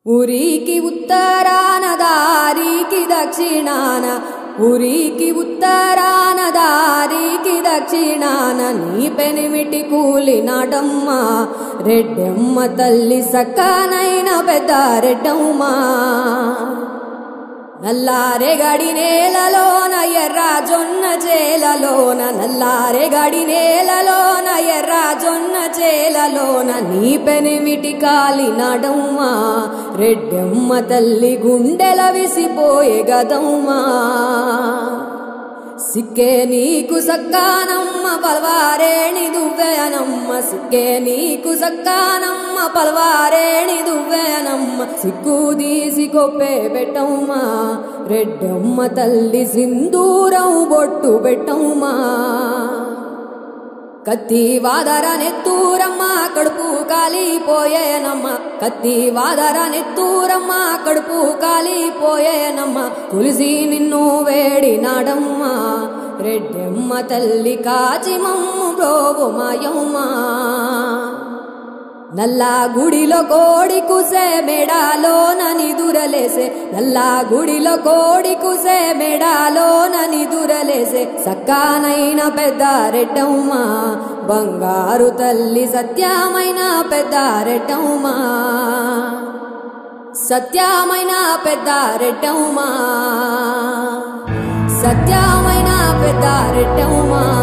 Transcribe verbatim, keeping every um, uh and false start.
ఊరికి ఉత్తరాన దారికి దక్షిణాన ఊరికి ఉత్తరాన దారికి దక్షిణాన నీ పెనిమిటి కూలినాడమ్మ రెడ్డమ్మ తల్లి సక్కనైన పెద్ద రెడ్డమ్మ నల్లారెగడి నేలలోన ఎర్ర జొన్న చేలలోన నల్లారెగడి నేలలోన ఎర్ర జొన్న చేలలోన నీ పెనిమిటి కాలినాడమ్మ రెడ్డమ్మ తల్లి గుండెల విసిపోయే గదమ్మ సిక్కే నీకు సక్కానమ్మ పల్వారేణి దువ్వెనమ్మ సిక్కే నీకు సక్కానమ్మ పల్వారేణి దువ్వెనమ్మ సిక్కు తీసి కొప్పే పెట్టమ్మ రెడ్డమ్మ తల్లి సింధూరం బొట్టు పెట్టమ్మ కత్తి వాదర నెత్తూరమ్మ కడుపు కాలిపోయేనమ్మ కత్తి వాదర నెత్తూరమ్మ కడుపు కాలిపోయేనమ్మ కులిసి నిన్ను వేడినాడమ్మ రెడ్డమ్మ తల్లి కాచి మమ్ము బ్రోవు మాయమ్మ నల్లా గుడిలో కోడి కుసే మెడాలోన నిదురలేసే నల్లా గుడిలో కోడి కుసే మెడాలోన నిదురలేసే సక్కానైన పెద్ద రెడ్డమ్మ బంగారు తల్లి సత్యమైన పెద్ద రెడ్డమ్మ సత్యమైన పెద్ద రెడ్డమ్మ సత్యమైన పెద్ద రెడ్డమ్మ